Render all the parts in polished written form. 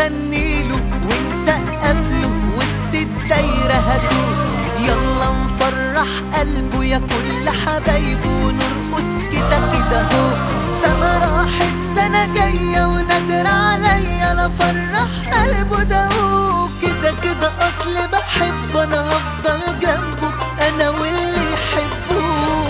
نغنيله ونسقف له وسط الدايرة هاتوه. يلا نفرح قلبه يا كل حبايبه ونرقص كده كده اهو. سنة راحت سنة جاية ونادر عليا لا فرح قلبه ده هو. كده كده اصل بحب انا هفضل جنبه انا واللي يحبه.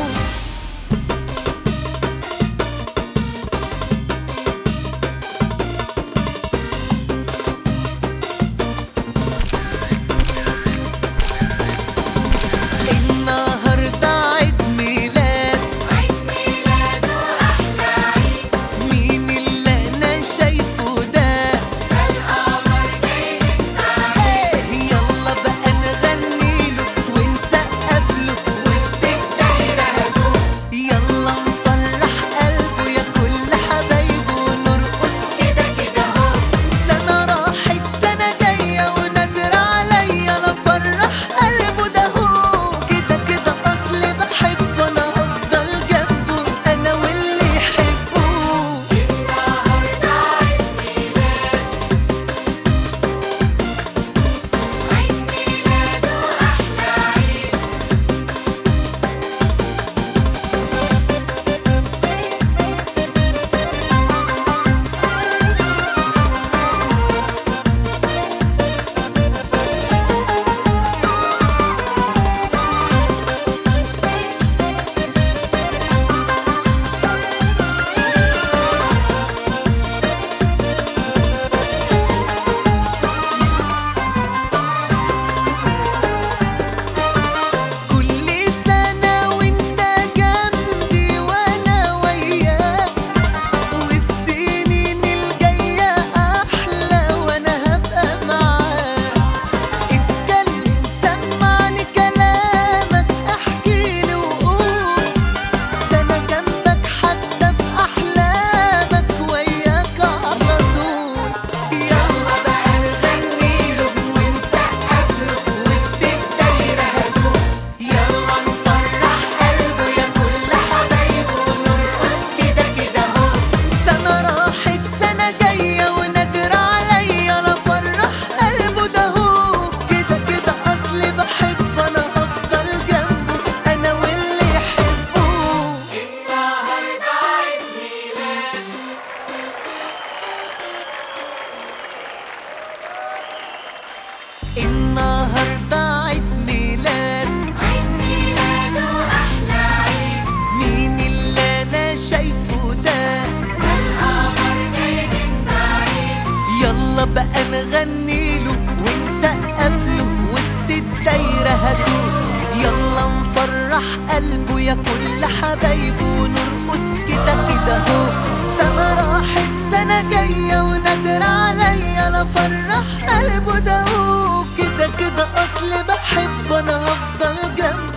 النهاردة عيد ميلاد، عيد ميلاده أحلى عيد. مين اللي أنا شايفه ده؟ القمر جاي من بعيد. يلا بقى نغنيله ونسقف له وسط الدايرة هاتوه. يلا نفرح قلبه يا كل حبايبه ونرقص كده كده اهو. سنة راحت سنة جاية ونادر عليا لا فرح قلبه ده هو. كده كده اصل بحب انا هفضل جنبه